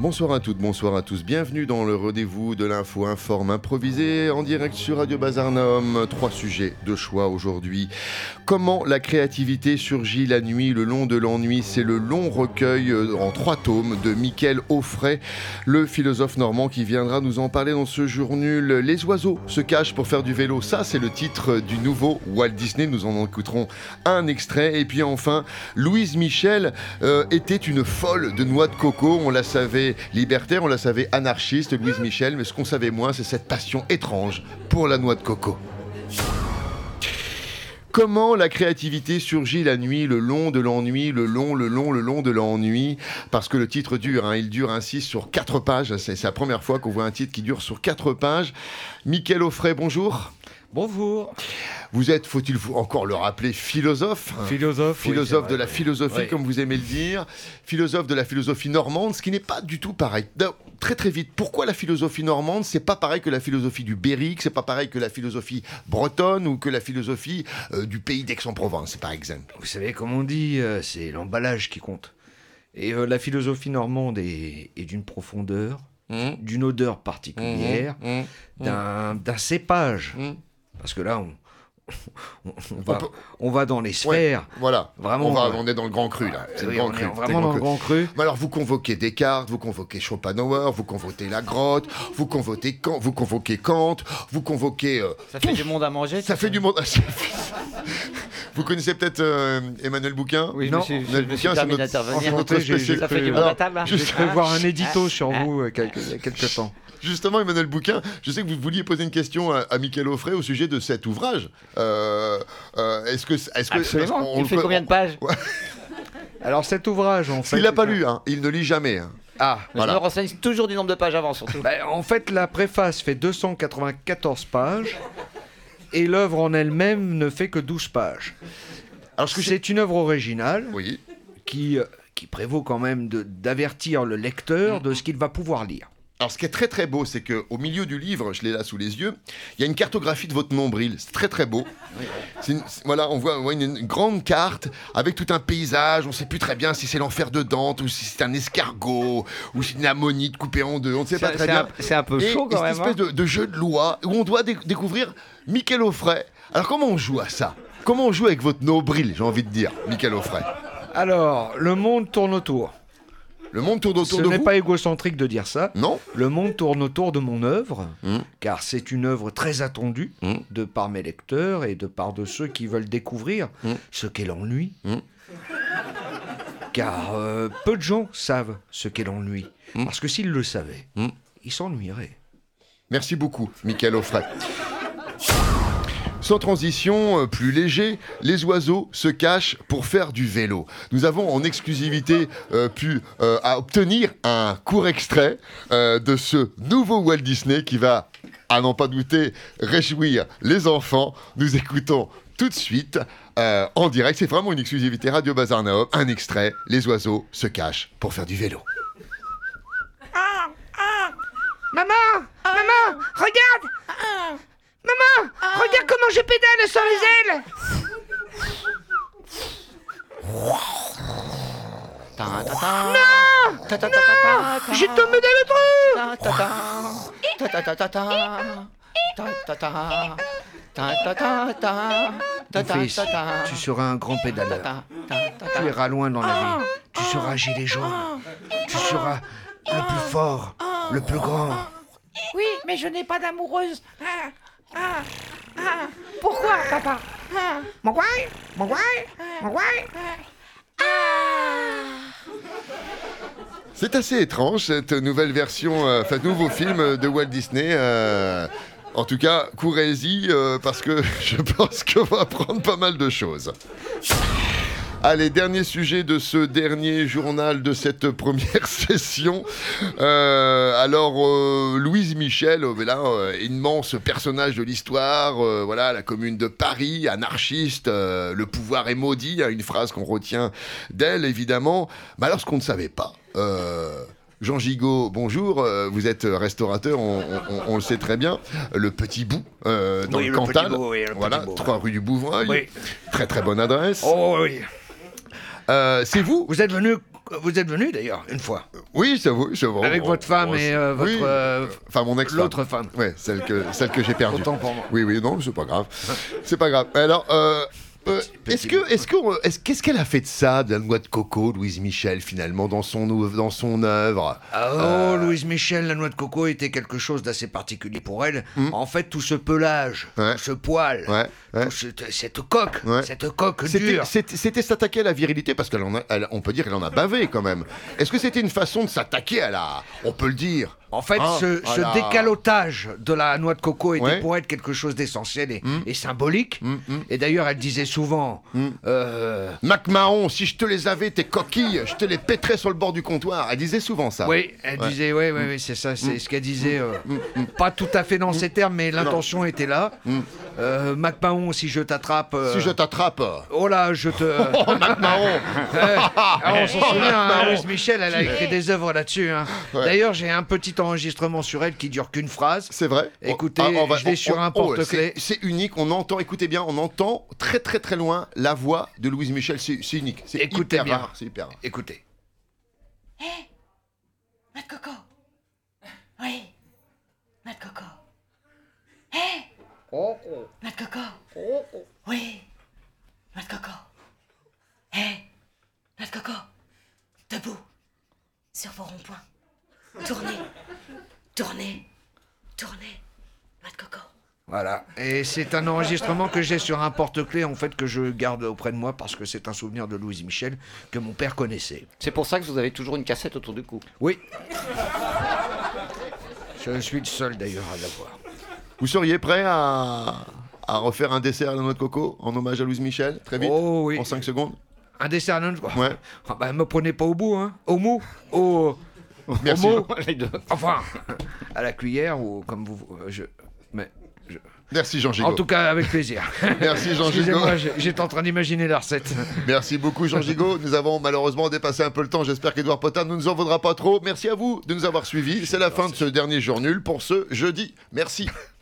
Bonsoir à toutes, bonsoir à tous. Bienvenue dans le rendez-vous de l'info informe improvisé en direct sur Radio Bazarnaum. 3 sujets de choix aujourd'hui. Comment la créativité surgit la nuit, le long de l'ennui. C'est le long recueil en 3 tomes de Mickaël Auffray, le philosophe normand qui viendra nous en parler dans ce jour nul. Les oiseaux se cachent pour faire du vélo. Ça, c'est le titre du nouveau Walt Disney. Nous en écouterons un extrait. Et puis enfin, Louise Michel était une folle de noix de coco. On la savait libertaire, on la savait anarchiste, Louise Michel, mais ce qu'on savait moins, c'est cette passion étrange pour la noix de coco. Comment la créativité surgit la nuit, le long de l'ennui, le long de l'ennui, parce que le titre dure, il dure ainsi sur 4 pages, c'est la première fois qu'on voit un titre qui dure sur 4 pages. Mickaël Auffray, bonjour. Bonjour. Vous êtes, faut-il encore le rappeler, philosophe. Philosophe De la philosophie, comme vous aimez le dire. Philosophe de la philosophie normande, ce qui n'est pas du tout pareil. Très très vite, pourquoi la philosophie normande, c'est pas pareil que la philosophie du Berrick, c'est pas pareil que la philosophie bretonne ou que la philosophie du pays d'Aix-en-Provence, par exemple. Vous savez, comme on dit, c'est l'emballage qui compte. Et la philosophie normande est d'une profondeur, d'une odeur particulière, d'un cépage. Parce que là, on va dans les sphères. Ouais, voilà. Vraiment, on est dans le grand cru, là. C'est on est vraiment dans le grand cru. Mais alors, vous convoquez Descartes, vous convoquez Schopenhauer, vous convoquez Lagrotte, vous convoquez Kant, vous convoquez... ça fait du monde à manger. Ça fait du monde... Vous connaissez peut-être Emmanuel Bouquin? Oui, non, je me suis permis d'intervenir. Ça fait du monde à table. Je vais voir un édito sur vous il y a quelques temps. Justement, Emmanuel Bouquin, je sais que vous vouliez poser une question à Mickaël Auffray au sujet de cet ouvrage. Absolument. Il fait combien de pages? Alors cet ouvrage, en fait... Il l'a pas lu, il ne lit jamais. Voilà. Je me renseigne toujours du nombre de pages avant, surtout. En fait, la préface fait 294 pages et l'œuvre en elle-même ne fait que 12 pages. Alors, c'est une œuvre originale qui prévaut quand même d'avertir le lecteur de ce qu'il va pouvoir lire. Alors, ce qui est très très beau, c'est qu'au milieu du livre, je l'ai là sous les yeux, il y a une cartographie de votre nombril. C'est très très beau. On voit une grande carte avec tout un paysage. On ne sait plus très bien si c'est l'enfer de Dante ou si c'est un escargot ou si c'est une ammonite coupée en deux. On ne sait pas très bien. C'est un peu chaud quand même. C'est une espèce de jeu de loi où on doit découvrir Mickaël Auffray. Alors, comment on joue à ça? Comment on joue avec votre nombril, j'ai envie de dire, Mickaël Auffray? Alors, le monde tourne autour. Le monde tourne autour de vous? Ce n'est pas égocentrique de dire ça. Non. Le monde tourne autour de mon œuvre, car c'est une œuvre très attendue de par mes lecteurs et de par de ceux qui veulent découvrir ce qu'est l'ennui. Car peu de gens savent ce qu'est l'ennui. Parce que s'ils le savaient, ils s'ennuieraient. Merci beaucoup, Mickaël Auffray. Sans transition, plus léger, les oiseaux se cachent pour faire du vélo. Nous avons en exclusivité pu obtenir un court extrait de ce nouveau Walt Disney qui va, à n'en pas douter, réjouir les enfants. Nous écoutons tout de suite en direct, c'est vraiment une exclusivité Radio Bazarnaum, un extrait, les oiseaux se cachent pour faire du vélo. Maman, regarde! Maman, regarde comment je pédale sur les ailes! Non! J'ai tombé dans le trou! Mon fils, tu seras un grand pédaleur. Tu iras loin dans la vie. Tu seras gilet jaune. Tu seras le plus fort, le plus grand. Oui, mais je n'ai pas d'amoureuse. Pourquoi, papa? Mon C'est assez étrange cette nouvelle version, nouveau film de Walt Disney. En tout cas, courez-y parce que je pense qu'on va apprendre pas mal de choses. Allez, dernier sujet de ce dernier journal de cette première session. Louise Michel, immense personnage de l'histoire, la commune de Paris, anarchiste, le pouvoir est maudit, une phrase qu'on retient d'elle, évidemment. Mais alors, ce qu'on ne savait pas... Jean Gigot, bonjour, vous êtes restaurateur, on le sait très bien, le Petit Bout, dans le Cantal, 3 rue du Bouvreuil, très très bonne adresse. Oh oui. C'est vous? Vous êtes venu Vous êtes venu d'ailleurs une fois. Oui, c'est vrai. Avec votre femme et votre... Enfin, mon ex-femme. L'autre femme. Ouais, celle que j'ai perdue. Autant pour moi. Oui, non, c'est pas grave. C'est pas grave. Alors, qu'est-ce qu'elle a fait de ça, de la noix de coco, Louise Michel, finalement, dans son œuvre? Louise Michel, la noix de coco était quelque chose d'assez particulier pour elle. En fait, tout ce pelage, tout ce poil, cette coque dure. C'était s'attaquer à la virilité, parce qu'on peut dire qu'elle en a bavé, quand même. Est-ce que c'était une façon de s'attaquer à la... On peut le dire. En fait, ce décalotage de la noix de coco était pour elle quelque chose d'essentiel et symbolique. Et d'ailleurs, elle disait souvent... MacMahon, si je te les avais, tes coquilles, je te les pèterais sur le bord du comptoir. Elle disait souvent ça. Oui, elle disait, oui, c'est ça, c'est ce qu'elle disait. Pas tout à fait dans ces termes, mais l'intention était là. MacMahon, si je t'attrape... Si je t'attrape... Oh là, je te... Oh, MacMahon. On s'en souvient, Louise Michel, elle a écrit des œuvres là-dessus. D'ailleurs, j'ai un petit enregistrement sur elle qui dure qu'une phrase. C'est vrai. Écoutez, je l'ai sur un porte-clés. C'est unique, on entend, écoutez bien, on entend très très très loin la voix de Louise Michel, c'est unique. C'est hyper rare. C'est hyper rare. Écoutez. Hé, noix de coco. Oui, noix de coco. Hé, noix de coco. Oui, noix de coco. Hé, noix de coco. Debout, sur vos ronds-points. Tournez, noix de coco. Voilà, et c'est un enregistrement que j'ai sur un porte-clés en fait que je garde auprès de moi parce que c'est un souvenir de Louise Michel que mon père connaissait. C'est pour ça que vous avez toujours une cassette autour du cou. Oui. Je suis le seul d'ailleurs à l'avoir. Vous seriez prêt à refaire un dessert à la noix de coco en hommage à Louise Michel, très vite, en 5 secondes? Un dessert à la noix de coco? Ouais. Me prenez pas au bout, hein. Au mou. Merci. Les deux. Enfin, à la cuillère ou comme vous... Merci Jean Gigot. En tout cas, avec plaisir. Merci Jean Gigot. Excusez-moi, j'étais en train d'imaginer la recette. Merci beaucoup Jean Gigot. Nous avons malheureusement dépassé un peu le temps. J'espère qu'Edouard Potin ne nous en vaudra pas trop. Merci à vous de nous avoir suivis. C'est la fin de ce dernier jour nul pour ce jeudi. Merci.